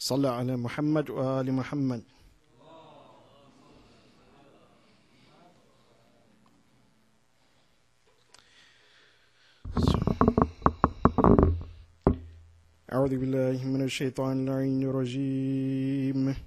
صل على محمد وآل محمد. أعوذ بالله من الشيطان اللعين الرجيم.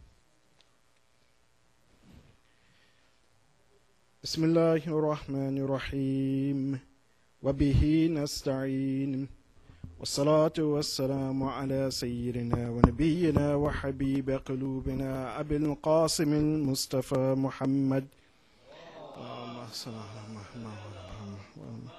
بسم الله الرحمن الرحيم وبه نستعين والصلاة والسلام على سيدنا ونبينا وحبيب قلوبنا أبي القاسم المصطفى محمد. اللهم صل على محمد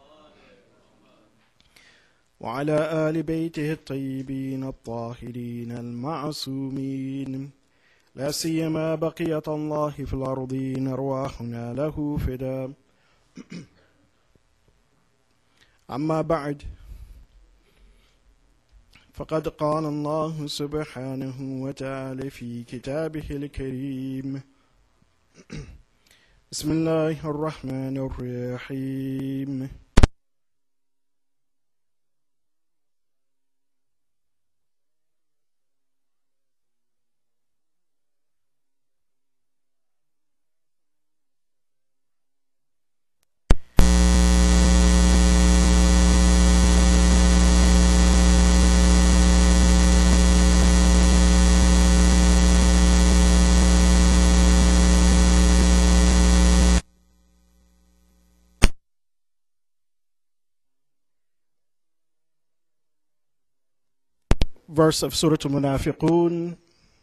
وعلى آل بيته الطيبين الطاهرين المعصومين، لا سيما بقية الله في الأرضين أرواحنا له فداء. أما بعد، فقد قال الله سبحانه وتعالى في كتابه الكريم: بسم الله الرحمن الرحيم. Verse of Surah Al-Munafiqun.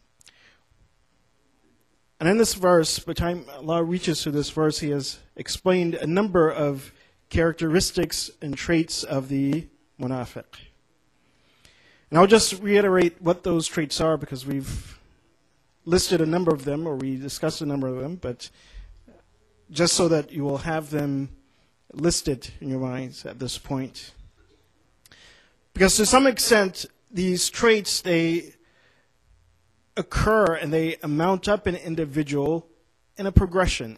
And in this verse, by the time Allah reaches to this verse, He has explained a number of characteristics and traits of the munafiq. And I'll just reiterate what those traits are, because we've listed a number of them, or we discussed a number of them, but just so that you will have them listed in your minds at this point. Because to some extent, these traits, they occur and they mount up in an individual in a progression.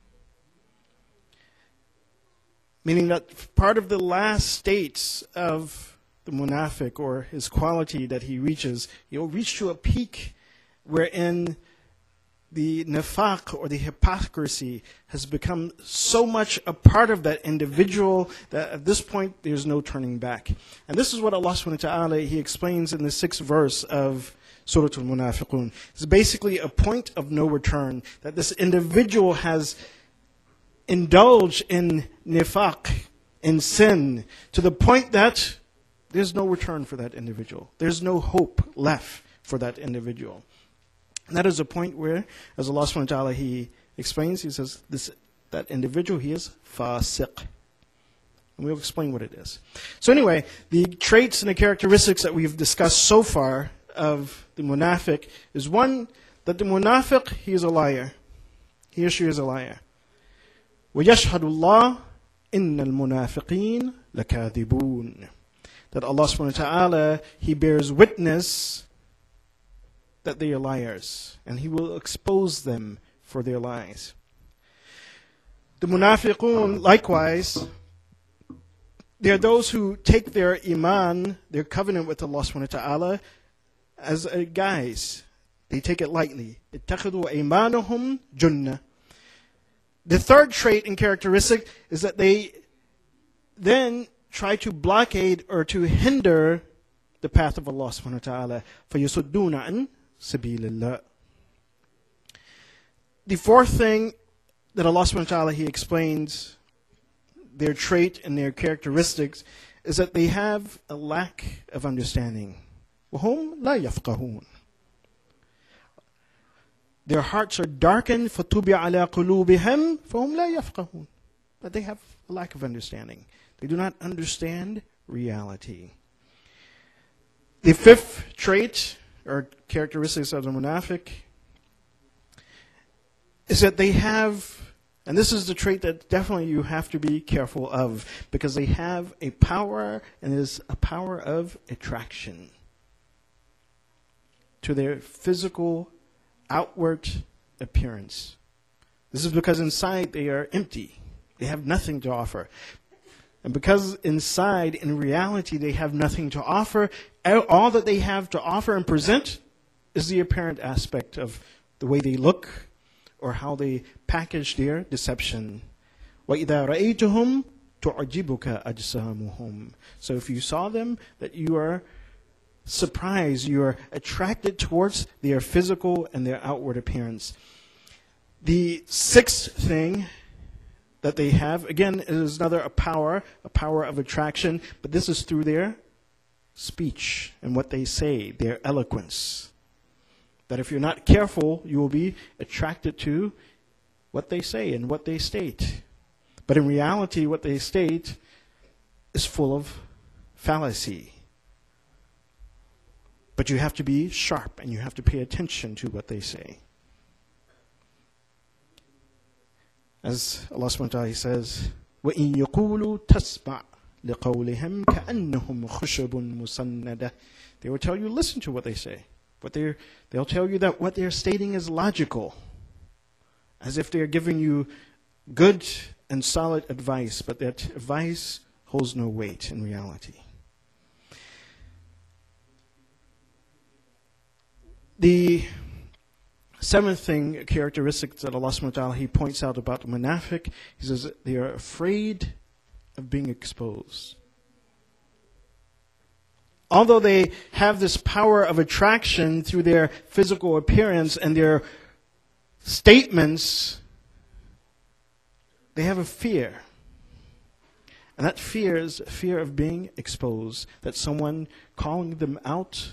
Meaning that part of the last states of the munafiq, or his quality that he reaches, he'll reach to a peak wherein the nifaq, or the hypocrisy, has become so much a part of that individual that at this point there's no turning back. And this is what Allah subhanahu wa ta'ala, He explains in the 6th verse of Surah Al-Munafiqun. It's basically a point of no return, that this individual has indulged in nifaq, in sin, to the point that there's no return for that individual. There's no hope left for that individual. And that is a point where, as Allah subhanahu wa ta'ala, He explains, He says, that individual, he is fasiq. And we'll explain what it is. So anyway, the traits and the characteristics that we've discussed so far of the munafiq is, one, that the munafiq, he is a liar. He or she is a liar. وَيَشْهَدُ اللَّهُ إِنَّ الْمُنَافِقِينَ لَكَاذِبُونَ. That Allah subhanahu wa ta'ala, He bears witness that they are liars, and He will expose them for their lies. The munafiqun, likewise, they are those who take their iman, their covenant with Allah subhanahu wa ta'ala, as a guise. They take it lightly. اتَّخِذُوا أَيْمَانُهُمْ جُنَّةً. The third trait and characteristic is that they then try to blockade or to hinder the path of Allah subhanahu wa ta'ala. فَيَصُدُّونَ عَنْ سَبِيلِ اللَّهِ. The fourth thing that Allah subhanahu wa ta'ala, He explains their trait and their characteristics is that they have a lack of understanding. وَهُمْ لَا يَفْقَهُونَ. Their hearts are darkened. فَطُبِعَ عَلَىٰ قُلُوبِهِمْ فَهُمْ لَا يَفْقَهُونَ. But they have a lack of understanding. They do not understand reality. The fifth trait or characteristics of the munafiq is that they have, and this is the trait that definitely you have to be careful of, because they have a power, and it is a power of attraction to their physical outward appearance. This is because inside they are empty. They have nothing to offer. And because inside, in reality, they have nothing to offer, all that they have to offer and present is the apparent aspect of the way they look or how they package their deception. وَإِذَا رَأَيْتُهُمْ تُعْجِبُكَ أَجْسَامُهُمْ. So if you saw them, that you are surprised, you are attracted towards their physical and their outward appearance. The sixth thing that they have, again, is another a power of attraction, but this is through their speech and what they say, their eloquence. That if you're not careful, you will be attracted to what they say and what they state. But in reality, what they state is full of fallacy. But you have to be sharp and you have to pay attention to what they say. As Allah subhanahu wa ta'ala says, وَإِن يَقُولُوا تَسْمَعْ لِقَوْلِهِمْ كَأَنَّهُمْ خُشَبٌ مُسَنَّدَةٌ. They will tell you, listen to what they say. But they'll tell you that what they're stating is logical, as if they're giving you good and solid advice, but that advice holds no weight in reality. The seventh thing, characteristic that Allah subhanahu wa ta'ala, He points out about the munafiq, He says they are afraid of being exposed. Although they have this power of attraction through their physical appearance and their statements, they have a fear. And that fear is a fear of being exposed, that someone calling them out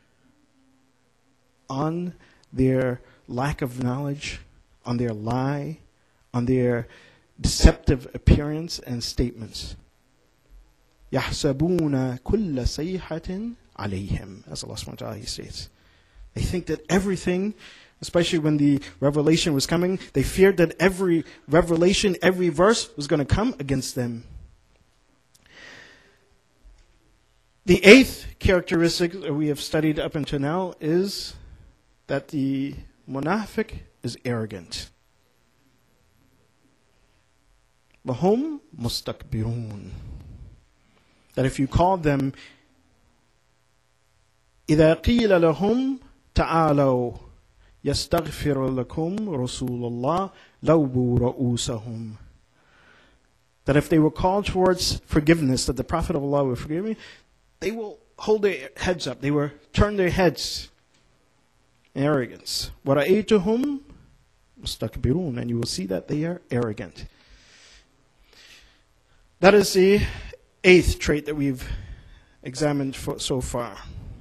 on their lack of knowledge, on their lie, on their deceptive appearance and statements. يَحْسَبُونَ كُلَّ سَيْحَةٍ عَلَيْهِمْ. As Allah subhanahu wa ta'ala says. They think that everything, especially when the revelation was coming, they feared that every revelation, every verse was going to come against them. The eighth characteristic that we have studied up until now is that the munafiq is arrogant. وَهُمْ مُسْتَكْبِرُونَ. That if you call them, إِذَا قِيلَ لَهُمْ تَعَالَوْا يَسْتَغْفِرُ لَكُمْ رَسُولُ اللَّهِ لَوْبُوا رَؤُوسَهُمْ. That if they were called towards forgiveness, that the Prophet of Allah will forgive me, they will hold their heads up. They will turn their heads in arrogance. وَرَأَيْتُهُمْ مُسْتَكْبِرُونَ. And you will see that they are arrogant. That is the eighth trait that we've examined so far.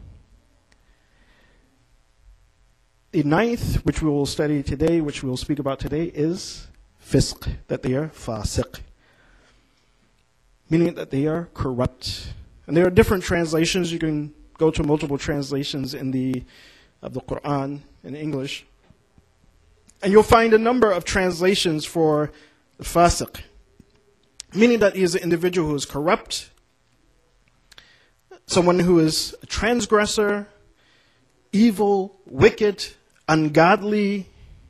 The ninth, which we will study today, which we will speak about today, is fisq, that they are fasiq, meaning that they are corrupt. And there are different translations. You can go to multiple translations of the Quran in English, and you'll find a number of translations for fasiq, meaning that he is an individual who is corrupt, someone who is a transgressor, evil, wicked, ungodly.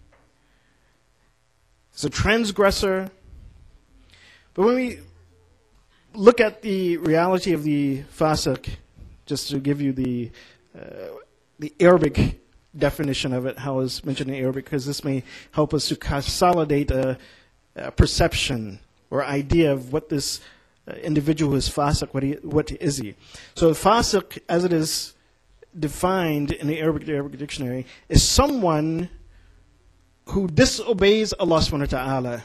He's a transgressor. But when we look at the reality of the fasiq, just to give you the Arabic definition of it, how it's mentioned in Arabic, because this may help us to consolidate a perception or idea of what this individual who is fasiq, what is he. So fasiq, as it is defined in the Arabic dictionary, is someone who disobeys Allah subhanahu wa ta'ala.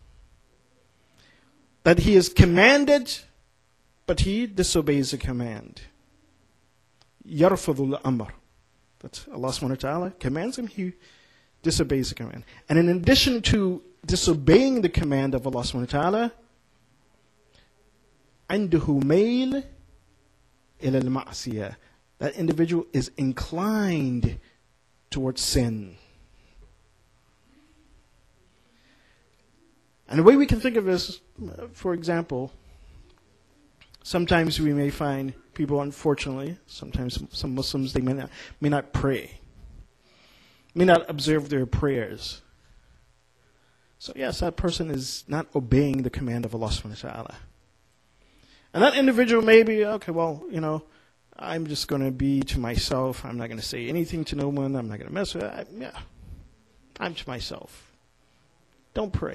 That he is commanded, but he disobeys the command. Yarfadul amr. That Allah subhanahu wa ta'ala commands him, he disobeys the command. And in addition to disobeying the command of Allah subhanahu wa ta'ala, عنده ميل إلى المعصية. That individual is inclined towards sin. And the way we can think of this, for example, sometimes we may find people, unfortunately, sometimes some Muslims, they may not pray, may not observe their prayers. So yes, that person is not obeying the command of Allah subhanahu wa ta'ala. And that individual may be, okay, well, I'm just going to be to myself. I'm not going to say anything to no one. I'm not going to mess with it. I'm to myself. Don't pray.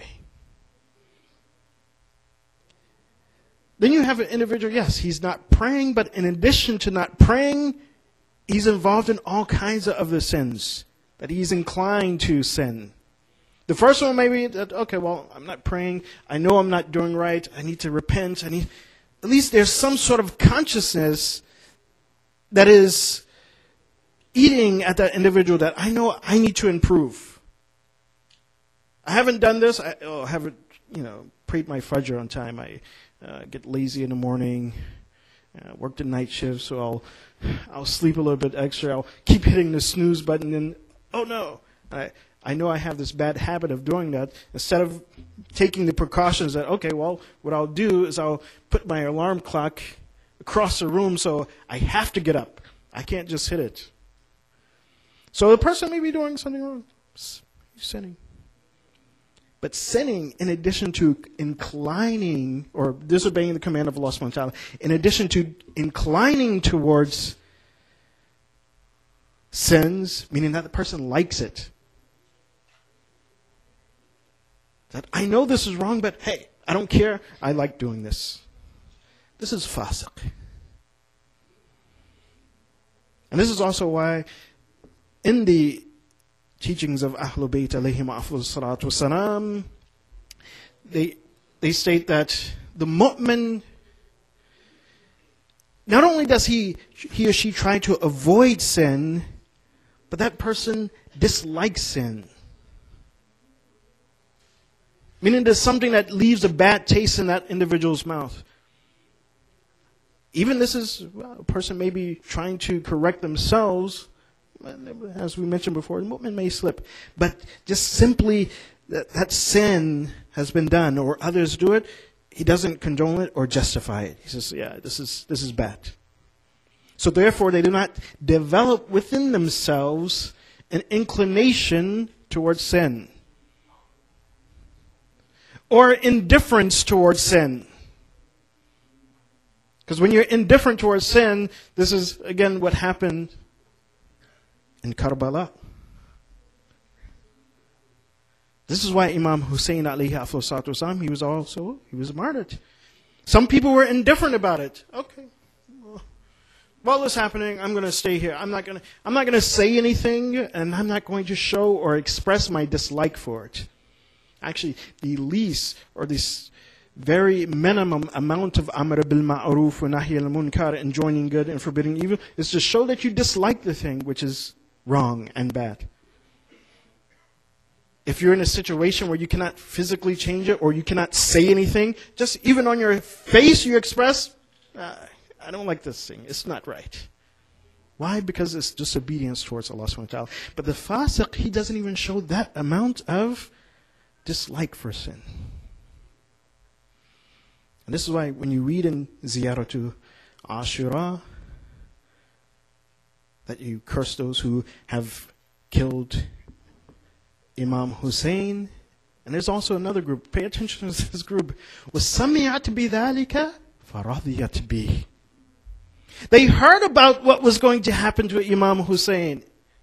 Then you have an individual, yes, he's not praying, but in addition to not praying, he's involved in all kinds of other sins, that he's inclined to sin. The first one may be that, okay, well, I'm not praying. I know I'm not doing right. I need to repent. At least there's some sort of consciousness that is eating at that individual that I know I need to improve. I haven't done this. I haven't, prayed my fajr on time. I get lazy in the morning, work the night shift, so I'll sleep a little bit extra. I'll keep hitting the snooze button, and oh no, I know I have this bad habit of doing that. Instead of taking the precautions that, okay, well, what I'll do is I'll put my alarm clock across the room so I have to get up. I can't just hit it. So the person may be doing something wrong. He's sinning. But sinning, in addition to inclining or disobeying the command of Allah subhanahu wa ta'ala, in addition to inclining towards sins, meaning that the person likes it. That I know this is wrong, but hey, I don't care. I like doing this. This is fasiq. And this is also why in the teachings of Ahlul Bayt alayhim afdalus salatu wassalam, they state that the mu'min, not only does he or she try to avoid sin, but that person dislikes sin. Meaning there's something that leaves a bad taste in that individual's mouth. Even this is, a person may be trying to correct themselves. As we mentioned before, the mu'min may slip. But just simply that sin has been done or others do it, he doesn't condone it or justify it. He says, yeah, this is bad. So therefore, they do not develop within themselves an inclination towards sin or indifference towards sin. Because when you're indifferent towards sin, this is, again, what happened in Karbala. This is why Imam Hussein alayhi afdalus salatu wassalam, he was martyred. Some people were indifferent about it. Okay. While this is happening, I'm going to stay here. I'm not going to say anything, and I'm not going to show or express my dislike for it. Actually, the least or this very minimum amount of amr bil ma'ruf wa nahy al munkar, enjoining good and forbidding evil, is to show that you dislike the thing which is wrong and bad. If you're in a situation where you cannot physically change it or you cannot say anything, just even on your face you express, I don't like this thing. It's not right. Why? Because it's disobedience towards Allah subhanahu wa ta'ala. But the fasiq, he doesn't even show that amount of dislike for sin. And this is why when you read in Ziyaratu Ashura that you curse those who have killed Imam Hussein. And there's also another group. Pay attention to this group. وَسَمِعَتْ بِذَلِكَ فَرَضِيَتْ بِهِ. They heard about what was going to happen to Imam Hussein.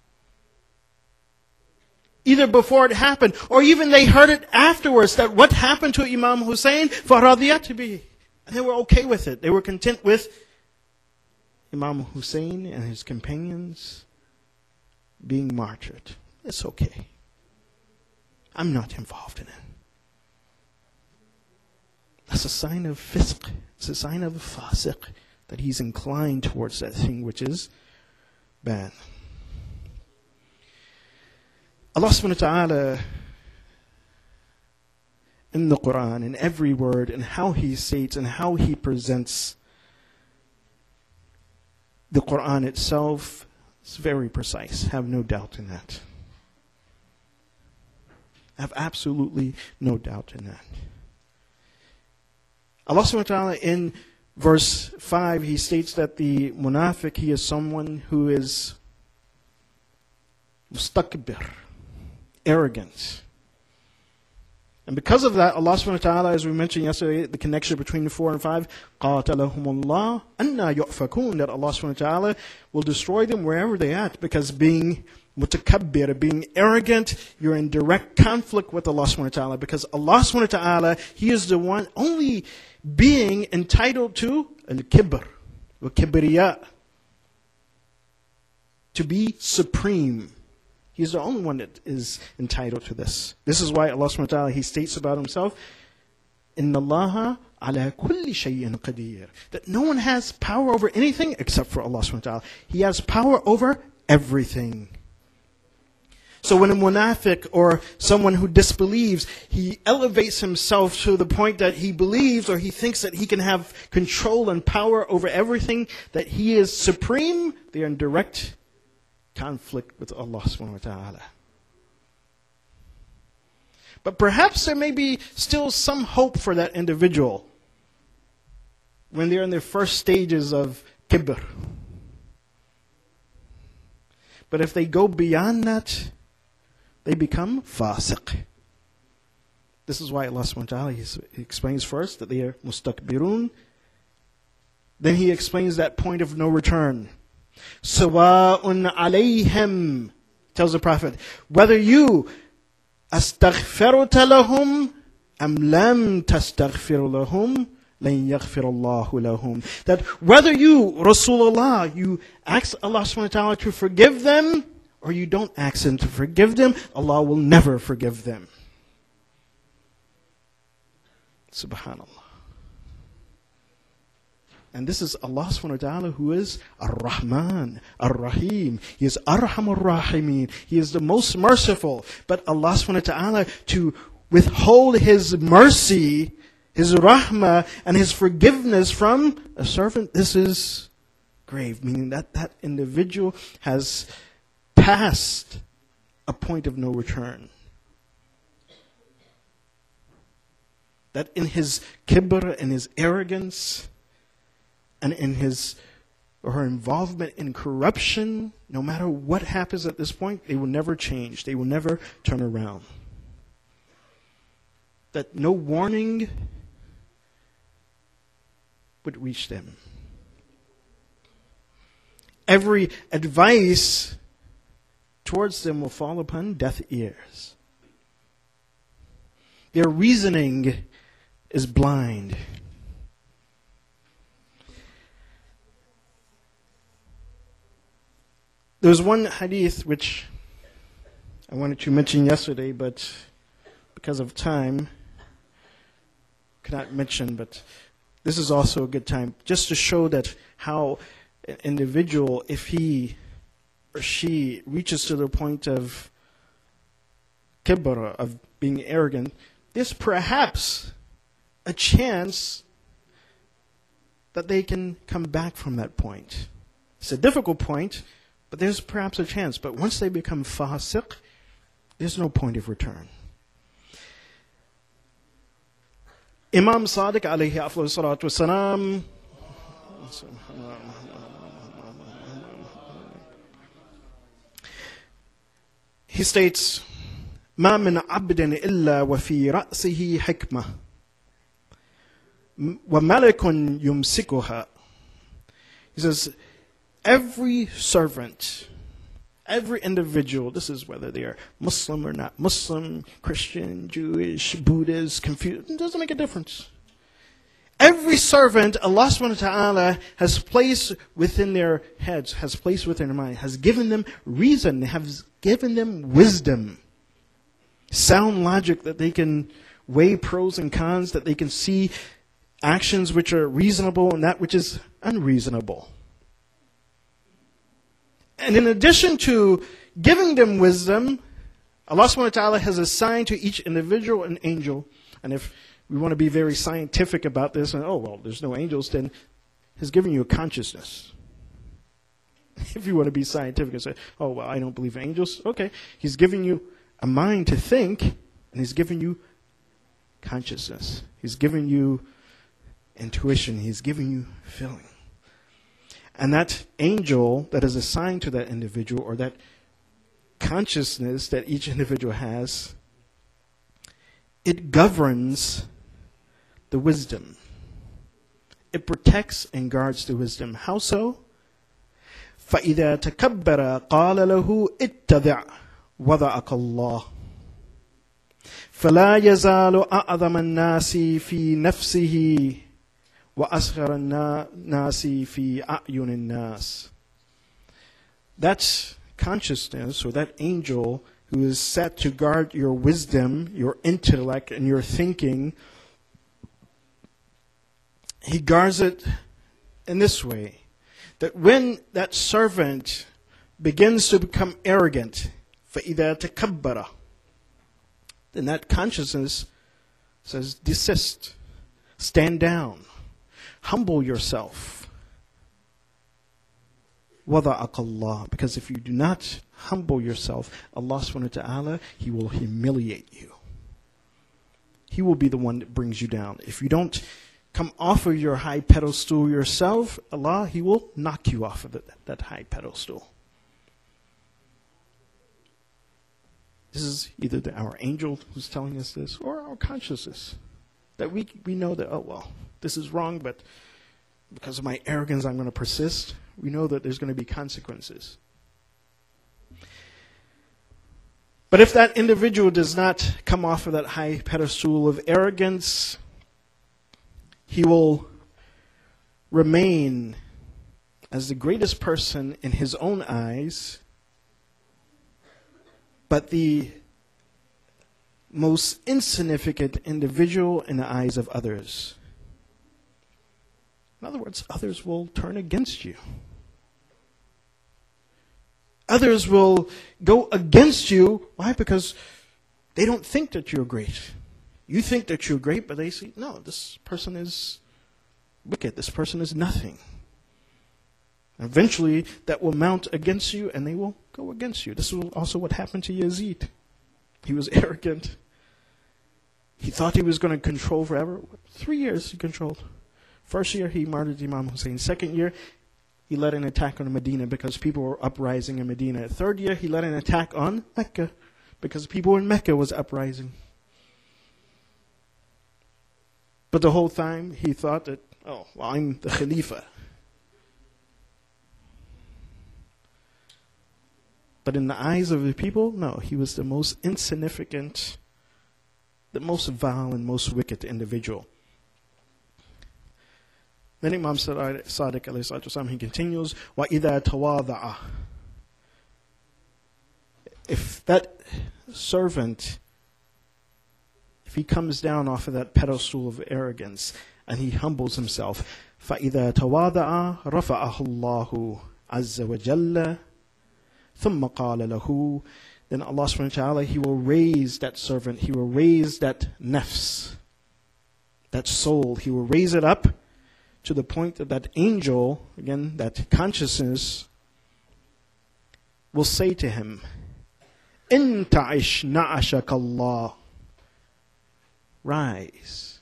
Either before it happened, or even they heard it afterwards, that what happened to Imam Hussein, فَرَضِيَتْ بِهِ. And they were okay with it. They were content with Imam Hussein and his companions being martyred. It's okay. I'm not involved in it. That's a sign of fisq. It's a sign of fasiq, that he's inclined towards that thing which is bad. Allah subhanahu wa ta'ala in the Quran, in every word, and how he states and how he presents the Quran itself, is very precise. Have no doubt in that. Have absolutely no doubt in that. Allah subhanahu wa ta'ala in verse 5, he states that the munafiq, he is someone who is mustakbir, arrogant. And because of that, Allah subhanahu wa ta'ala, as we mentioned yesterday, the connection between 4 and 5, قَاتَلَهُمُ اللَّهُ أَنَّا يُؤْفَكُونَ, that Allah subhanahu wa ta'ala will destroy them wherever they are at, because being mutakabbir, being arrogant, you're in direct conflict with Allah subhanahu wa ta'ala, because Allah subhanahu wa ta'ala, He is the one only being entitled to al-kibr, wa-kibriya, to be supreme. He's the only one that is entitled to this. This is why Allah subhanahu wa ta'ala, He states about Himself, إِنَّ اللَّهَ عَلَى كُلِّ شَيْءٍ قَدِيرٌ, that no one has power over anything except for Allah subhanahu wa ta'ala. He has power over everything. So when a munafiq or someone who disbelieves, he elevates himself to the point that he believes or he thinks that he can have control and power over everything, that he is supreme, they are in direct conflict with Allah subhanahu wa ta'ala. But perhaps there may be still some hope for that individual when they're in their first stages of kibr. But if they go beyond that, they become fasiq. This is why Allah subhanahu wa ta'ala, He explains first that they are mustakbirun. Then He explains that point of no return. Sawa'un alayhim, tells the Prophet, whether you astaghfirta lahum am lam tastaghfir lahum lan yaghfir Allahu lahum. That whether you, Rasulullah, you ask Allah subhanahu wa ta'ala to forgive them, or you don't ask Him to forgive them, Allah will never forgive them. Subhanallah. And this is Allah subhanahu wa ta'ala, who is Ar-Rahman, Ar-Rahim. He is Arhamur Rahimin. He is the most merciful. But Allah subhanahu wa ta'ala, to withhold His mercy, His rahmah, and His forgiveness from a servant, this is grave. Meaning that that individual has passed a point of no return. That in his kibr, in his arrogance, and in his or her involvement in corruption, no matter what happens at this point, they will never change. They will never turn around. That no warning would reach them. Every advice towards them will fall upon deaf ears. Their reasoning is blind. There's one hadith which I wanted to mention yesterday, but because of time, cannot mention, but this is also a good time just to show that how an individual, if he or she reaches to the point of kibr, of being arrogant, there's perhaps a chance that they can come back from that point. It's a difficult point, but there's perhaps a chance. But once they become fasiq, there's no point of return. Imam Sadiq alayhi afdal salatu wassalam, he states, ما من عبد إلا وفي رأسه حكمة وملك يمسكها. He says, every servant, every individual, this is whether they are Muslim or not Muslim, Christian, Jewish, Buddhist, Confucius, it doesn't make a difference. Every servant, Allah subhanahu wa ta'ala has placed within their heads, has placed within their mind, has given them reason, has given them wisdom, sound logic, that they can weigh pros and cons, that they can see actions which are reasonable and that which is unreasonable. And in addition to giving them wisdom, Allah subhanahu wa ta'ala has assigned to each individual an angel. And if we want to be very scientific about this, and there's no angels, then He's giving you a consciousness. If you want to be scientific and say, I don't believe in angels, okay. He's giving you a mind to think, and He's giving you consciousness. He's giving you intuition. He's giving you feeling. And that angel that is assigned to that individual, or that consciousness that each individual has, it governs the wisdom. It protects and guards the wisdom. How so? فَإِذَا تَكَبَّرَ قَالَ لَهُ اتَّبِعْ وَضَعَكَ اللَّهُ فَلَا يَزَالُ أَعْظَمَ النَّاسِ فِي نَفْسِهِ وَأَصْغَرَ النَّاسِ فِي أَعْيُنِ النَّاسِ. That consciousness, or that angel who is set to guard your wisdom, your intellect, and your thinking, he guards it in this way, that when that servant begins to become arrogant, فَإِذَا تَكَبَّرَ, then that consciousness says, desist, stand down, humble yourself. وَضَعَكَ اللَّهُ, because if you do not humble yourself, Allah subhanahu wa ta'ala, He will humiliate you. He will be the one that brings you down. If you don't come off of your high pedestal yourself, Allah, He will knock you off of that high pedestal. This is either our angel who's telling us this, or our consciousness. That we know that, oh well, this is wrong, but because of my arrogance I'm going to persist. We know that there's going to be consequences. But if that individual does not come off of that high pedestal of arrogance, he will remain as the greatest person in his own eyes, but the most insignificant individual in the eyes of others. In other words, others will turn against you. Others will go against you. Why? Because they don't think that you're great. You think that you're great, but they say, no, this person is wicked. This person is nothing. Eventually, that will mount against you, and they will go against you. This is also what happened to Yazid. He was arrogant. He thought he was going to control forever. 3 years he controlled. First year, he martyred Imam Hussein. Second year, he led an attack on Medina because people were uprising in Medina. Third year, he led an attack on Mecca because people in Mecca was uprising. But the whole time, he thought that, oh, well, I'm the Khalifa. But in the eyes of the people, no, he was the most insignificant, the most vile and most wicked individual. Then Imam Sadiq alayhi salatu wasalam, he continues, وَإِذَا تَوَاضَعَ. If that servant, if he comes down off of that pedestal of arrogance and he humbles himself, فَإِذَا تَوَاضَعَ رَفَعَهُ اللَّهُ عَزَّ وَجَلَّ ثُمَّ قَالَ لَهُ. Then Allah subhanahu wa ta'ala, He will raise that servant, He will raise that nafs, that soul, He will raise it up to the point that that angel, again, that consciousness, will say to him, إِن تَعِشْ نَعَشَكَ اللَّهُ. Rise.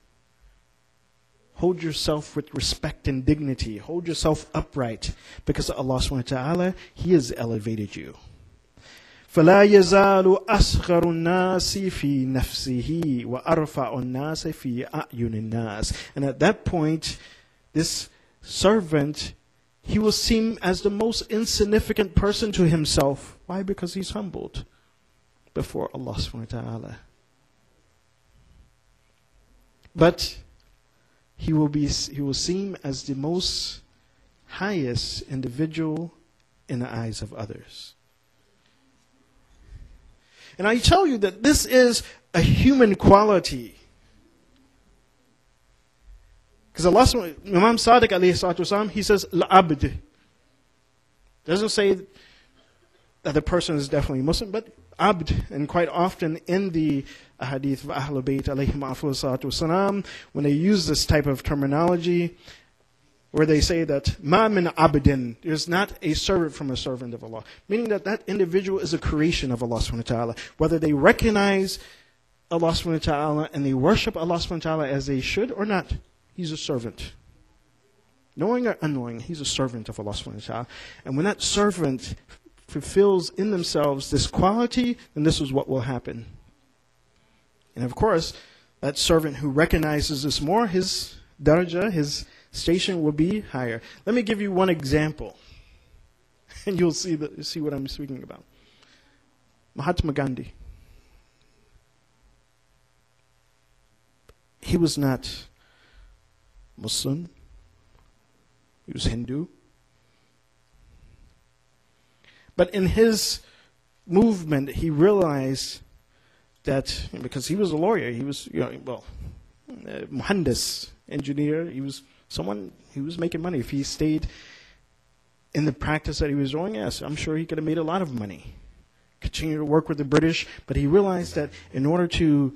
Hold yourself with respect and dignity. Hold yourself upright, because Allah subhanahu wa ta'ala, He has elevated you. فَلَا يَزَالُ أَصْغَرُ النَّاسِ فِي نَفْسِهِ وَأَرْفَعُ النَّاسِ فِي أَعْيُنِ النَّاسِ. And at that point, this servant, he will seem as the most insignificant person to himself. Why? Because he's humbled before Allah subhanahu wa ta'ala. But he will seem as the most highest individual in the eyes of others. And I tell you that this is a human quality. Because Allah, Imam Sadiq alayhi salatu wasalam, he says, Al-Abd. Doesn't say that the person is definitely Muslim, but Abd. And quite often in the hadith of Ahlul Bayt alayhim afdalus salatu wasalam, when they use this type of terminology, where they say that ma min abdin, there's not a servant from a servant of Allah, meaning that that individual is a creation of Allah subhanahu wa ta'ala. Whether they recognize Allah subhanahu wa ta'ala and they worship Allah subhanahu wa ta'ala as they should or not, he's a servant. Knowing or unknowing, he's a servant of Allah subhanahu wa ta'ala. And when that servant fulfills in themselves this quality, then this is what will happen. And of course, that servant who recognizes this more, his daraja, his station will be higher. Let me give you one example, and you'll see what I'm speaking about. Mahatma Gandhi. He was not Muslim. He was Hindu. But in his movement, he realized that, because he was a lawyer, he was, muhandis, engineer, he was someone who was making money. If he stayed in the practice that he was doing, yes, I'm sure he could have made a lot of money. Continue to work with the British, but he realized that in order to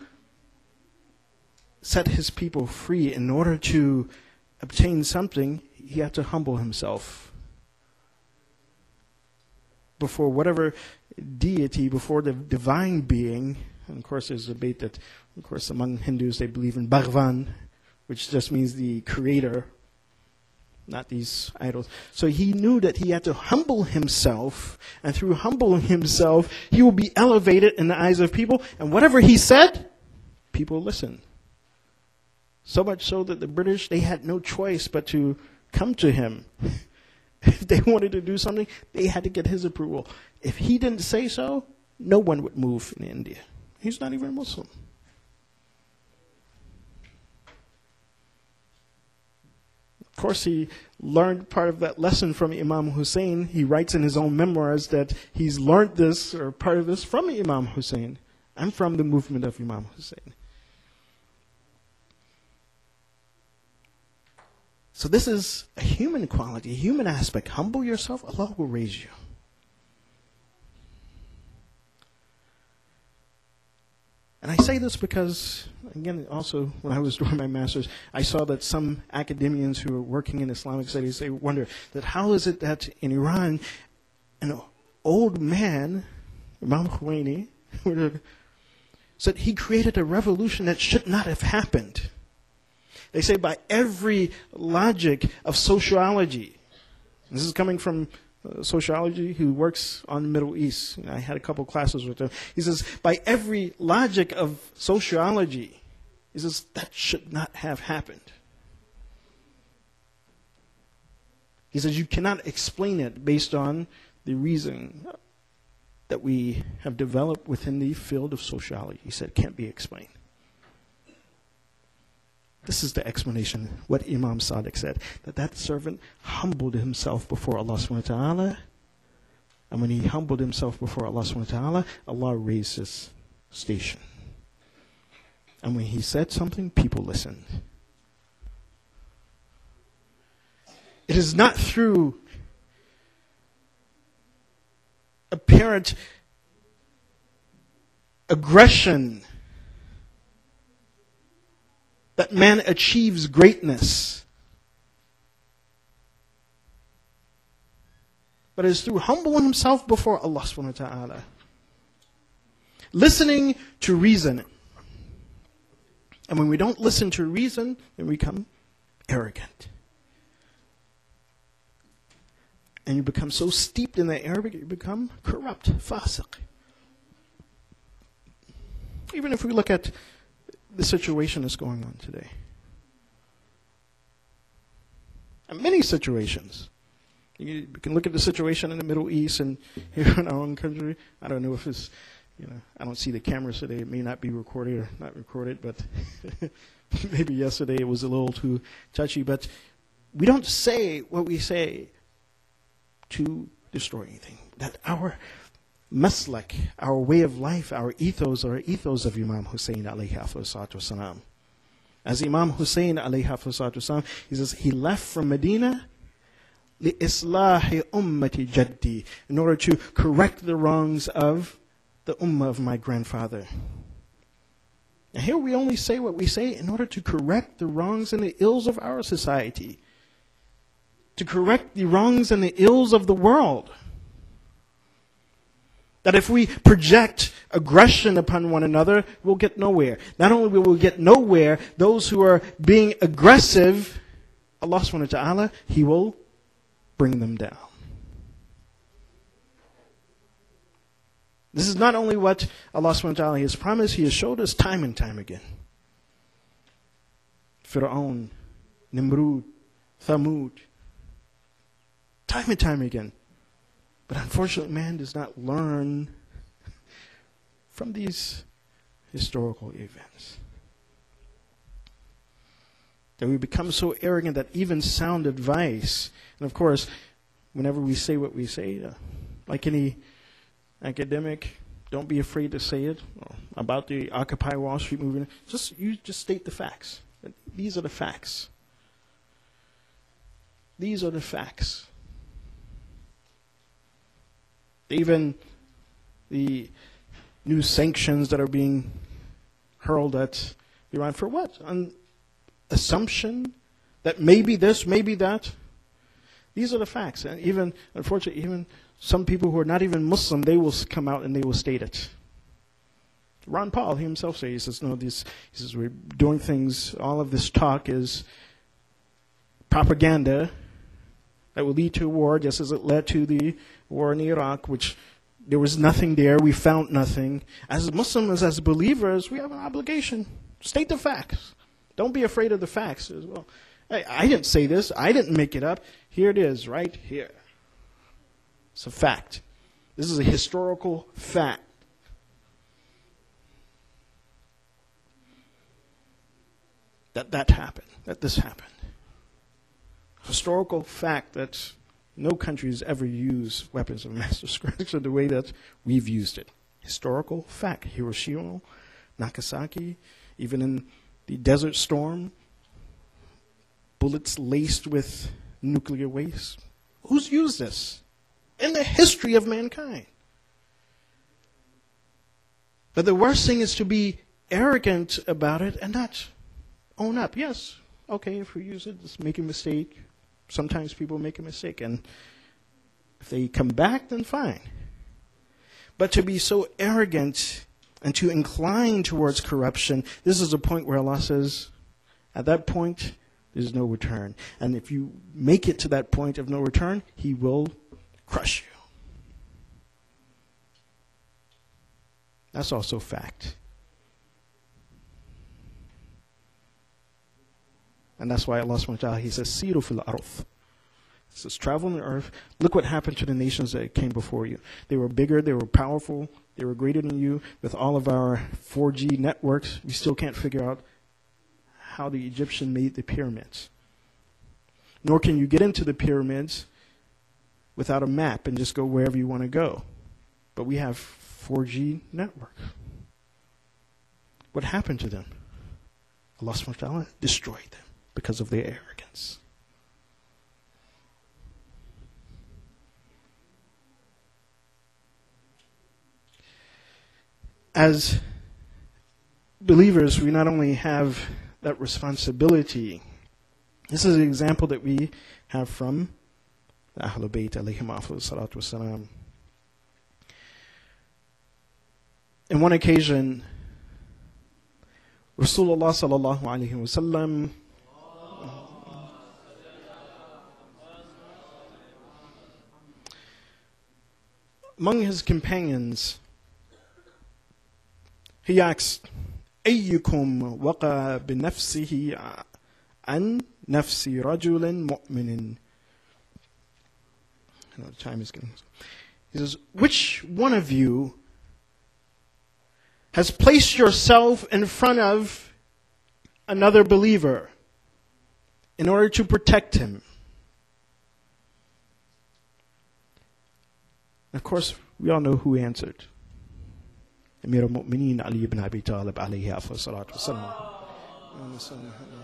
set his people free, in order to obtain something, he had to humble himself before whatever deity, before the divine being. And of course, there's a debate that, of course, among Hindus, they believe in Bhagwan, which just means the creator, not these idols. So he knew that he had to humble himself, and through humbling himself, he will be elevated in the eyes of people, and whatever he said, people listened. So much so that the British, they had no choice but to come to him. If they wanted to do something, they had to get his approval. If he didn't say so, no one would move in India. He's not even a Muslim. Of course, he learned part of that lesson from Imam Hussein. He writes in his own memoirs that he's learned this, or part of this, from Imam Hussein. I'm from the movement of Imam Hussein. So this is a human quality, a human aspect. Humble yourself, Allah will raise you. And I say this because, again, also when I was doing my master's, I saw that some academians who are working in Islamic studies, they wonder that how is it that in Iran, an old man, Imam Khomeini, said he created a revolution that should not have happened. They say by every logic of sociology, this is coming from sociology who works on the Middle East. I had a couple classes with him. He says, by every logic of sociology, he says, that should not have happened. He says, you cannot explain it based on the reason that we have developed within the field of sociology. He said, it can't be explained. This is the explanation, what Imam Sadiq said, that servant humbled himself before Allah subhanahu wa ta'ala, and when he humbled himself before Allah subhanahu wa ta'ala, Allah raised his station. And when he said something, people listened. It is not through apparent aggression that man achieves greatness, but it is through humbling himself before Allah subhanahu wa ta'ala, listening to reason. And when we don't listen to reason, then we become arrogant. And you become so steeped in that arrogance, you become corrupt, fasiq. Even if we look at the situation that's going on today. And many situations. You can look at the situation in the Middle East and here in our own country. I don't know if it's, I don't see the cameras today. It may not be recorded or not recorded, but maybe yesterday it was a little too touchy. But we don't say what we say to destroy anything. That our maslak, our way of life, our ethos, or ethos of Imam Hussein alayhi salatu wasalam. As Imam Hussein alayhi salatu wasalam, he says, he left from Medina li-islahi ummati jaddi, in order to correct the wrongs of the ummah of my grandfather. And here we only say what we say in order to correct the wrongs and the ills of our society, to correct the wrongs and the ills of the world. That if we project aggression upon one another, we'll get nowhere. Not only will we get nowhere, those who are being aggressive, Allah subhanahu wa ta'ala, He will bring them down. This is not only what Allah subhanahu wa ta'ala has promised, He has showed us time and time again. Fir'aun, Nimrud, Thamud. Time and time again. But unfortunately, man does not learn from these historical events. That we become so arrogant that even sound advice, and of course, whenever we say what we say, like any academic, don't be afraid to say it about the Occupy Wall Street movement. You just state the facts. These are the facts. These are the facts. Even the new sanctions that are being hurled at Iran, for what? On assumption that maybe this, maybe that. These are the facts. And even, unfortunately, even some people who are not even Muslim, they will come out and they will state it. Ron Paul, he himself says, he says, no, he says, we're doing things, all of this talk is propaganda that will lead to a war, just as it led to the war in Iraq, which there was nothing there, we found nothing. As Muslims, as believers, we have an obligation. State the facts. Don't be afraid of the facts as well. Hey, I didn't say this, I didn't make it up. Here it is, right here. It's a fact. This is a historical fact. That happened, that this happened. Historical fact that no country has ever used weapons of mass destruction the way that we've used it. Historical fact. Hiroshima, Nagasaki, even in the Desert Storm, bullets laced with nuclear waste. Who's used this? In the history of mankind. But the worst thing is to be arrogant about it and not own up. Yes, okay, if we use it, just make a mistake. Sometimes people make a mistake, and if they come back, then fine. But to be so arrogant and to incline towards corruption, this is a point where Allah says, at that point, there's no return. And if you make it to that point of no return, He will crush you. That's also fact. And that's why Allah subhanahu wa ta'ala, He says, Siru fil arth. He says, travel on the earth. Look what happened to the nations that came before you. They were bigger, they were powerful, they were greater than you. With all of our 4G networks, we still can't figure out how the Egyptian made the pyramids. Nor can you get into the pyramids without a map and just go wherever you want to go. But we have 4G network. What happened to them? Allah subhanahu wa ta'ala destroyed them because of their arrogance. As believers, we not only have that responsibility. This is an example that we have from the Ahlul Bayt alayhim afdal salatu wassalam. In one occasion, Rasulullah sallallahu alayhi wasallam among his companions, he asked, أيكم وقع بنفسه عن نفس رجل مؤمن. I know the time is getting. He says, which one of you has placed yourself in front of another believer in order to protect him? Of course, we all know who answered. Amir al-Mu'mineen Ali ibn Abi Talib alayhi afdal salatu wassalam.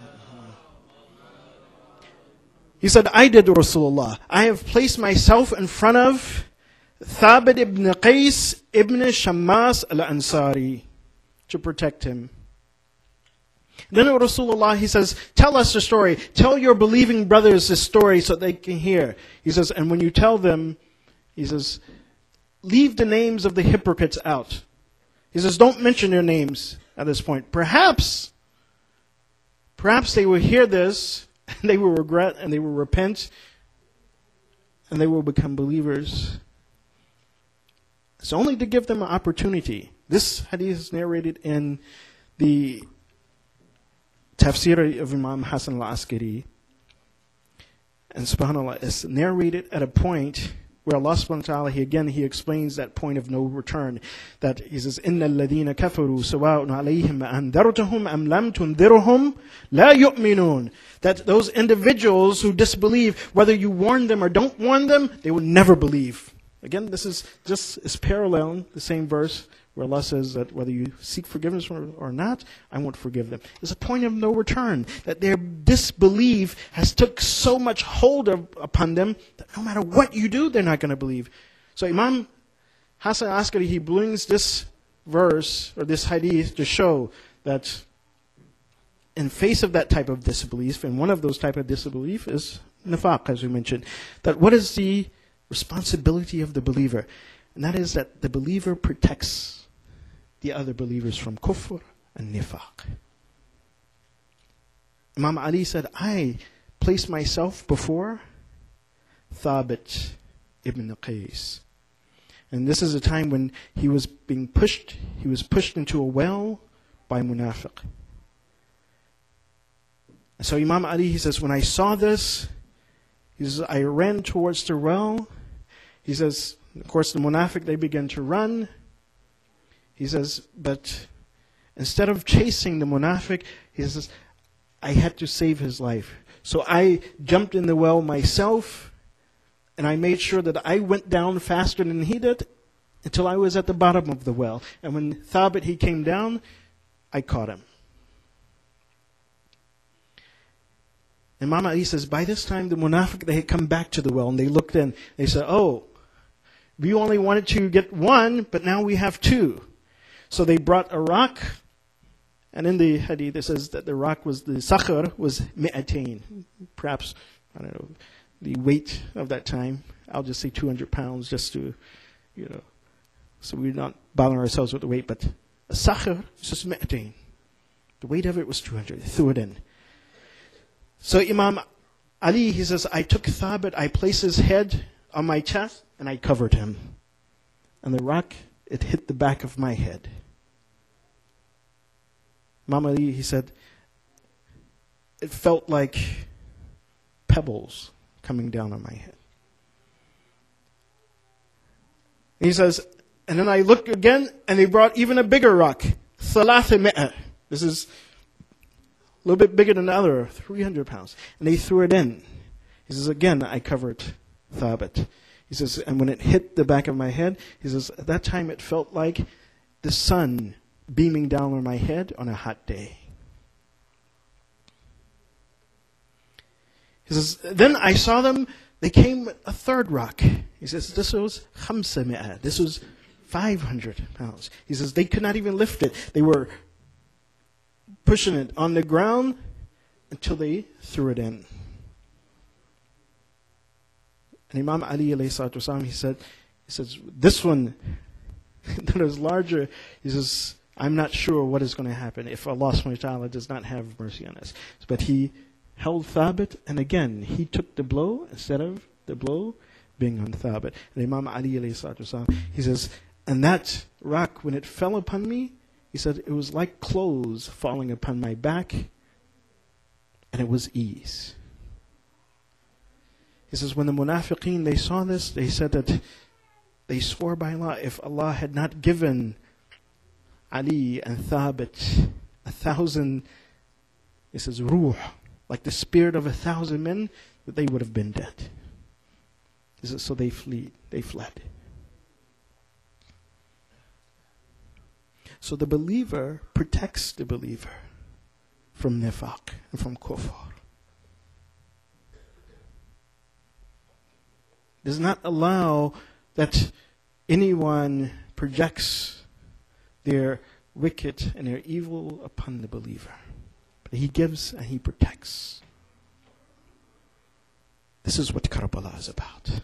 He said, I did, Rasulullah. I have placed myself in front of Thabit ibn Qais ibn Shammas al-Ansari to protect him. Then Rasulullah, he says, tell us the story. Tell your believing brothers the story so they can hear. He says, and when you tell them, he says, leave the names of the hypocrites out. He says, don't mention their names at this point. Perhaps they will hear this, and they will regret, and they will repent, and they will become believers. It's only to give them an opportunity. This hadith is narrated in the tafsir of Imam Hassan al-Askari. And subhanAllah, it's narrated at a point where Allah subhanahu wa ta'ala, he explains that point of no return. That he says, إِنَّ الَّذِينَ كَفَرُوا سَوَاءٌ عَلَيْهِمْ أَنذَرْتَهُمْ أَمْ لَمْ تُنذِرْهُمْ لَا يُؤْمِنُونَ. That those individuals who disbelieve, whether you warn them or don't warn them, they will never believe. Again, this is parallel, the same verse, where Allah says that whether you seek forgiveness or not, I won't forgive them. It's a point of no return, that their disbelief has took so much hold upon them that no matter what you do, they're not going to believe. So Imam Hassan al-Askari, he brings this verse or this hadith to show that in face of that type of disbelief, and one of those type of disbelief is nifaq, as we mentioned, that what is the responsibility of the believer? And that is that the believer protects the other believers from kufr and nifaq. Imam Ali said, I placed myself before Thabit ibn Qais. And this is a time when he was being pushed, he was pushed into a well by munafiq. And so Imam Ali, he says, when I saw this, he says, I ran towards the well. He says, of course, the munafiq, they began to run. He says, but instead of chasing the munafiq, he says, I had to save his life. So I jumped in the well myself, and I made sure that I went down faster than he did until I was at the bottom of the well. And when Thabit, he came down, I caught him. And Imam Ali says, by this time, the munafiq, they had come back to the well, and they looked in. They said, oh, we only wanted to get one, but now we have two. So they brought a rock, and in the hadith it says that the rock was, the sakhar was mi'atain. Perhaps, I don't know, the weight of that time. I'll just say 200 pounds just to, so we're not bothering ourselves with the weight. But a sakhar is just mi'atain. The weight of it was 200. They threw it in. So Imam Ali, he says, I took Thabit, I placed his head on my chest, and I covered him. And the rock, it hit the back of my head. Imam Ali, he said, it felt like pebbles coming down on my head. He says, and then I looked again, and they brought even a bigger rock. Thalatha mi'a. This is a little bit bigger than the other, 300 pounds. And they threw it in. He says, again, I covered Thabit. He says, and when it hit the back of my head, he says, at that time it felt like the sun beaming down on my head on a hot day. He says, then I saw them, they came with a third rock. He says, this was khamsa mi'a. This was 500 pounds. He says, they could not even lift it. They were pushing it on the ground until they threw it in. And Imam Ali alayhi salatu wasalam, he says, this one that is larger, he says, I'm not sure what is going to happen if Allah subhanahu wa ta'ala does not have mercy on us. But he held Thabit, and again, he took the blow instead of the blow being on Thabit. And Imam Ali alayhi salatu wasalam, he says, and that rock, when it fell upon me, he said, it was like clothes falling upon my back, and it was ease. He says, when the munafiqeen, they saw this, they said that they swore by Allah, if Allah had not given Ali and Thabit 1,000, he says, ruh, like the spirit of 1,000 men, that they would have been dead. He says, so they fled. So the believer protects the believer from nifaq and from kufr. Does not allow that anyone projects their wicked and their evil upon the believer. But he gives and he protects. This is what Karbala is about.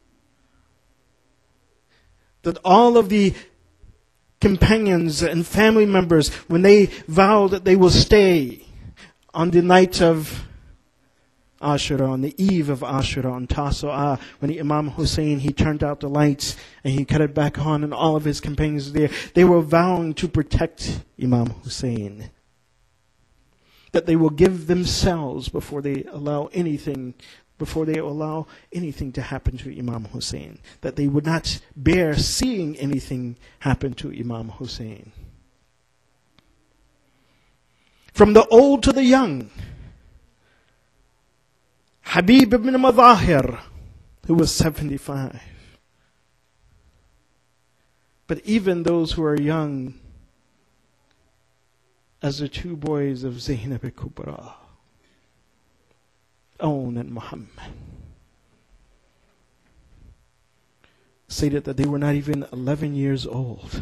That all of the companions and family members, when they vow that they will stay on the night of Ashura, on the eve of Ashura, on Tasu'ah, when Imam Hussein, he turned out the lights and he cut it back on, and all of his companions were there. They were vowing to protect Imam Hussein, that they will give themselves before they allow anything to happen to Imam Hussein, that they would not bear seeing anything happen to Imam Hussein. From the old to the young, Habib ibn Madahir, who was 75. But even those who are young, as the two boys of Zainab al-Kubra, Aoun and Muhammad, stated that they were not even 11 years old.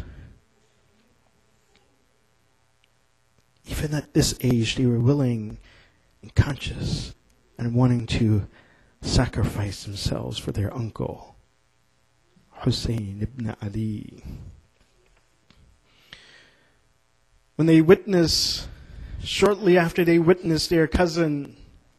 Even at this age, they were willing and conscious and wanting to sacrifice themselves for their uncle, Hussein ibn Ali. When they witnessed, shortly after they witnessed their cousin,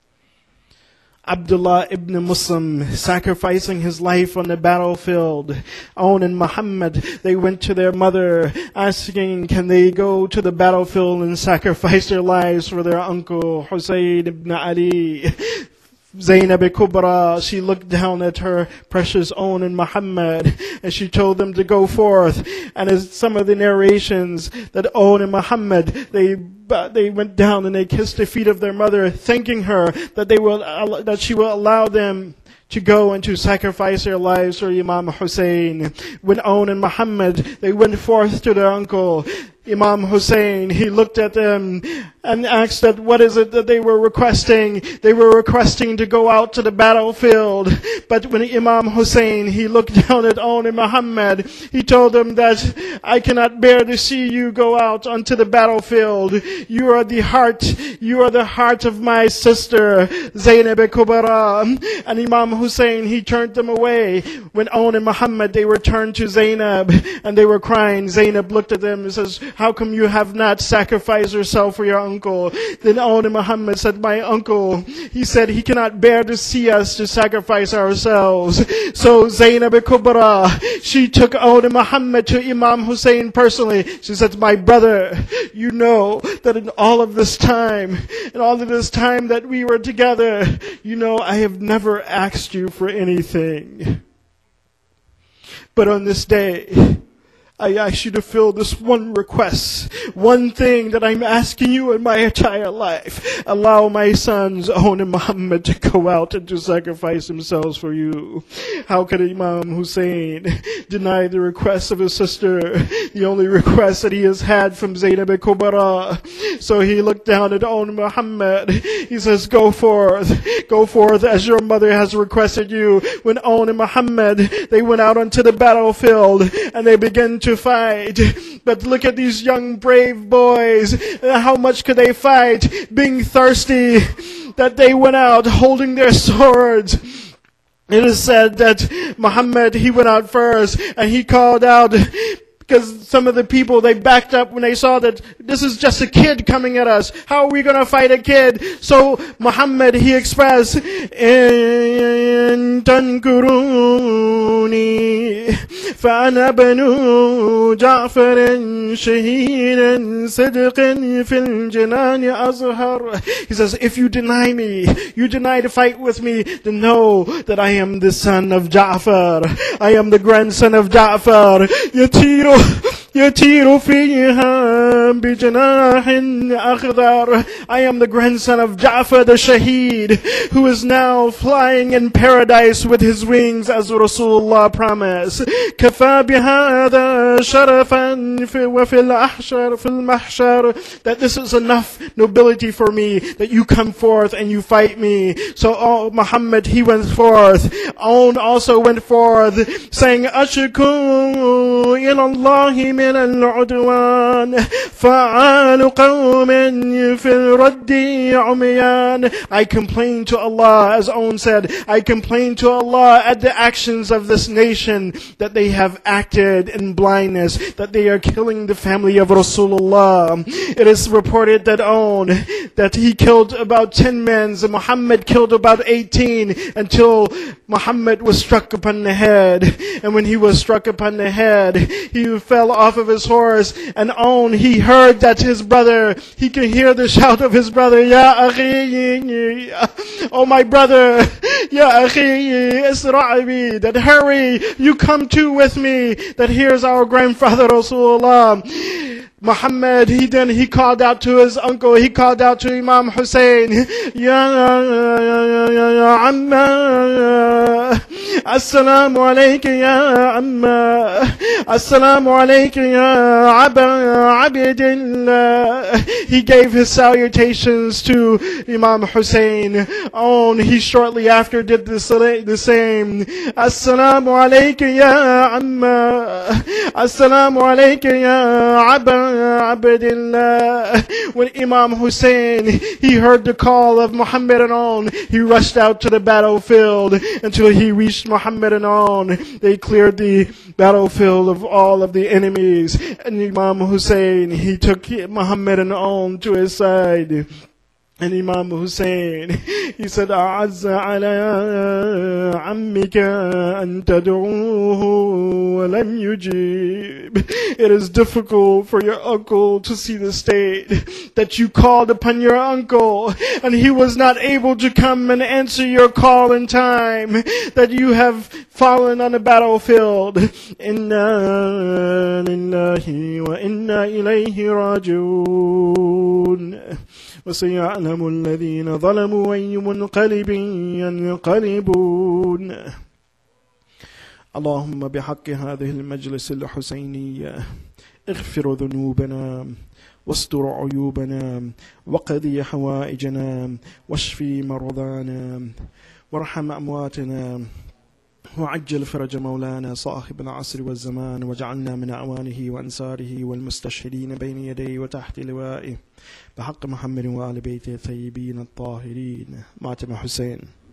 Abdullah ibn Muslim, sacrificing his life on the battlefield, Aoun and Muhammad, they went to their mother asking, can they go to the battlefield and sacrifice their lives for their uncle, Hussein ibn Ali? Zainab al-Kubra, she looked down at her precious Aoun and Muhammad, and she told them to go forth. And as some of the narrations, that Aoun and Muhammad, they went down and they kissed the feet of their mother, thanking her that she will allow them to go and to sacrifice their lives for Imam Hussein. When Aoun and Muhammad, they went forth to their uncle, Imam Hussein, he looked at them and asked that what is it that they were requesting. They were requesting to go out to the battlefield. But when Imam Hussein, he looked down at Aoun and Muhammad, he told them that I cannot bear to see you go out onto the battlefield. You are the heart of my sister, Zainab al-Kubra. And Imam Hussein, he turned them away. When Aoun and Muhammad, they returned to Zainab and they were crying, Zainab looked at them and says, how come you have not sacrificed yourself for your uncle? Then Aoun and Muhammad said, my uncle, he said he cannot bear to see us to sacrifice ourselves. So Zainab al-Kubra, she took Aoun and Muhammad to Imam Hussein personally. She said, my brother, you know that in all of this time that we were together, you know I have never asked you for anything. But on this day, I ask you to fill this one request, one thing that I'm asking you in my entire life. Allow my sons, Aoun and Muhammad, to go out and to sacrifice themselves for you. How could Imam Hussein deny the request of his sister, the only request that he has had from Zainab al-Kubra? So he looked down at Aoun and Muhammad. He says, go forth as your mother has requested you. When Aoun and Muhammad, they went out onto the battlefield and they began to fight. But look at these young brave boys. How much could they fight? Being thirsty, that they went out holding their swords. It is said that Muhammad, he went out first and he called out, because some of the people, they backed up when they saw that this is just a kid coming at us. How are we going to fight a kid? So Muhammad, he expressed, إن تنكروني فأنا بنو جعفر شهيد صدق في الجنان أظهر. He says, if you deny me, you deny to fight with me, then know that I am the son of Ja'far. I am the grandson of Ja'far. يطير فيها بجناح أخضر. I am the grandson of Ja'far the Shaheed, who is now flying in paradise with his wings, as Rasulullah promised. كفى بهذا شرفا وفي الأحشر في المحشر. That this is enough nobility for me, that you come forth and you fight me. So Muhammad, he went forth. Aoun also went forth, saying, أشكو إلى الله من العدوان فعال قوم في الرد عميان. I complain to Allah, as Owen said, I complain to Allah at the actions of this nation, that they have acted in blindness, that they are killing the family of Rasulullah. It is reported that Owen, that he killed about 10 men, and Muhammad killed about 18, until Muhammad was struck upon the head. And when he was struck upon the head, he fell off of his horse, and Owen, he heard that his brother, he could hear the shout of his brother, Ya akhi, oh my brother, Ya akhi, isra' bi, that hurry, you come too with me, that here's our grandfather Rasulullah. Muhammad, he called out to his uncle, he called out to Imam Hussein, Ya Amma, Assalamu alayka ya Amma, Assalamu alayka ya Abdillah. He gave his salutations to Imam Hussein. He shortly after did the same. Assalamu alayka ya Amma, Assalamu alayka ya Abdillah. When Imam Hussein, he heard the call of Muhammad and On, he rushed out to the battlefield until he reached Muhammad and On. They cleared the battlefield of all of the enemies. And Imam Hussein, he took Muhammad and On to his side. And Imam Hussein, he said, أعز على عمك أن تدعوه ولم يجيب. It is difficult for your uncle to see the state that you called upon your uncle and he was not able to come and answer your call in time, that you have fallen on the battlefield. Inna lillahi wa inna ilayhi raji'un. وسيعلم الذين ظلموا أي منقلب ينقلبون. اللهم بحق هذه المجلس الحسيني اغفر ذنوبنا واستر عيوبنا وقضي حوائجنا واشفي مرضانا وارحم أمواتنا وعجل فرج مولانا صاحب العصر والزمان واجعلنا من أعوانه وأنصاره والمستشهدين بين يديه وتحت لوائه بحق محمد وآل بيته الطيبين الطاهرين. ماتم حسين.